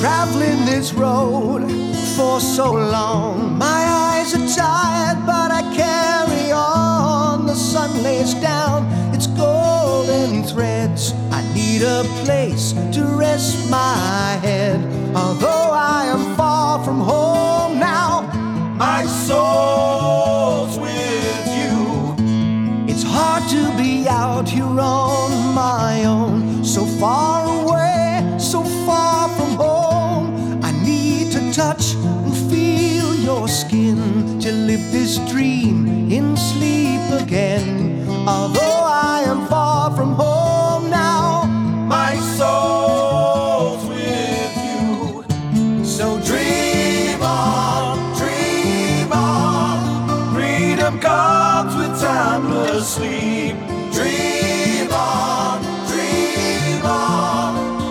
traveling this road for so long. My eyes are tired, but I carry on. The sun lays down its golden threads. I need a place to rest my head. Although I am far from home now, my soul's with you. It's hard to be out here on my own, so far away, so far from home. I need to touch and feel your skin, to live this dream in sleep again. Although I am far from home now, my soul's with you. So dream on, dream on. Freedom comes with timeless sleep. Dream on, dream on.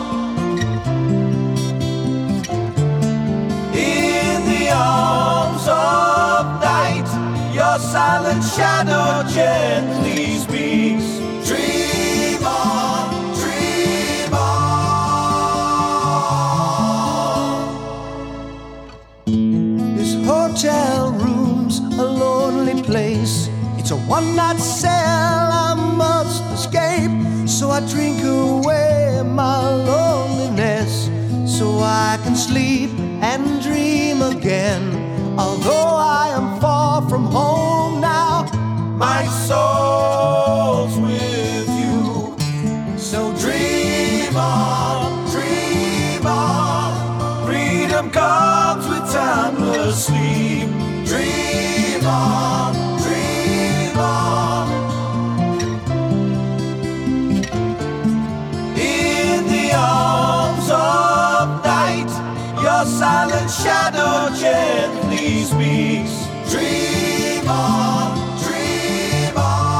In the arms of night, your silent shadow gently speaks. Dream on, dream on. This hotel room's a lonely place. It's a one-night cell I must escape. So I drink away my loneliness, so I can sleep and dream again. Although I am far from home now, my soul's with you. So dream on, dream on. Freedom comes with timeless sleep. Dream on, dream on. In the arms of night, your silent shadow gently speaks. Dream on, dream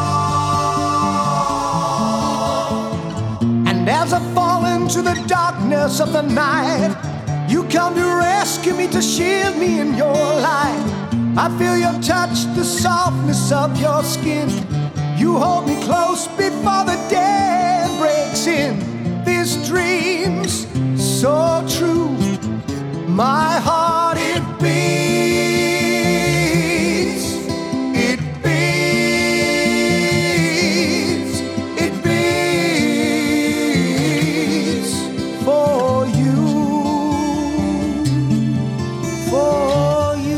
on. And as I fall into the darkness of the night, you come to rescue me, to shield me in your light. I feel your touch, the softness of your skin. You hold me close before the day breaks in. This dream's so true. My heart, it beats, it beats, it beats for you, for you.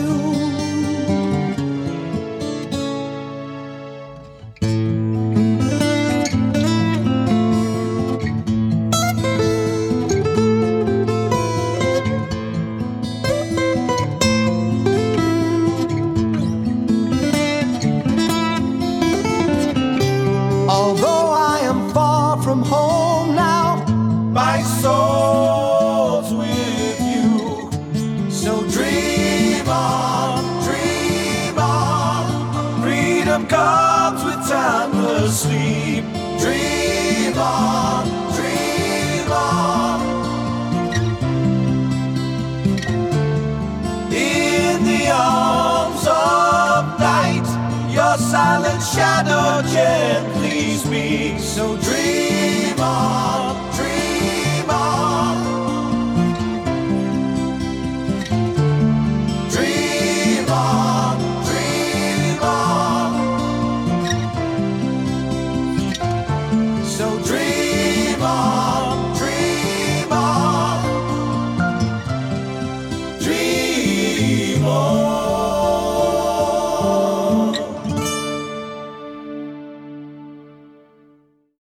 Although I am far from home now, my soul's with you. So dream on, dream on. Freedom comes with timeless sleep. Dream on, dream on. In the arms of night, your silent shadow gently speaks. So dream on, dream on. Dream on, dream on. So dream on, dream on. Dream on.